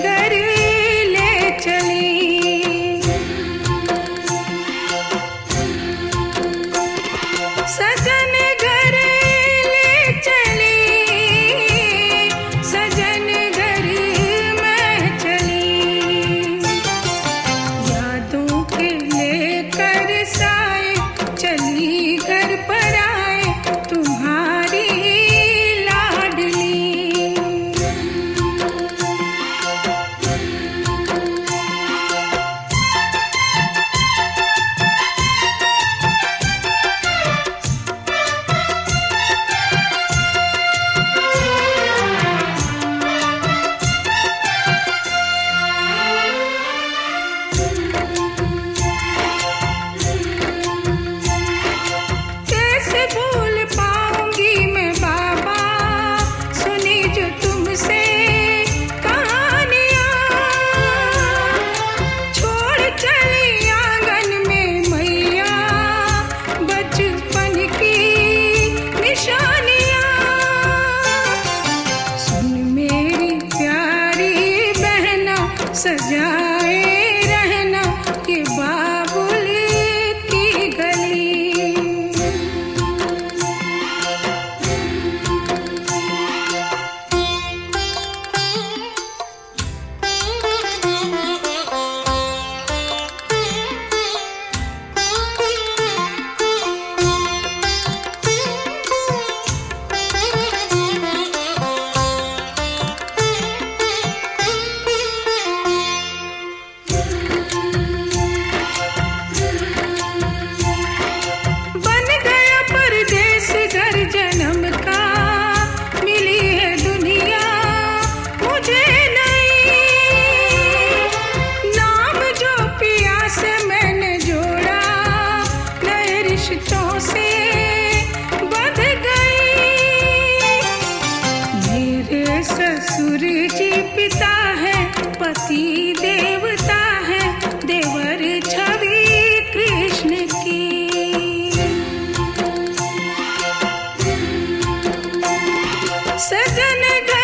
घर ले चली। सजन घर ले चली, सजन घर मैं चली। यादों के लेकर साए चली घर पर आए तुम्हारी लाडली। कैसे भूल पाऊंगी मैं बाबा सुनी जो तुमसे कहानियां। छोड़ चली आंगन में मैया बचपन की निशानियां। सुन मेरी प्यारी बहना सजाए रहना ये बाबुल की गली। बन गया परदेस घर जन्म का, मिली है दुनिया मुझे नई। नाम जो पिया से मैंने जोड़ा नए रिश्तों से बंध गई। मेरे ससुर जी पिता है पति देवता है देवर छवि कृष्ण की। सजन घर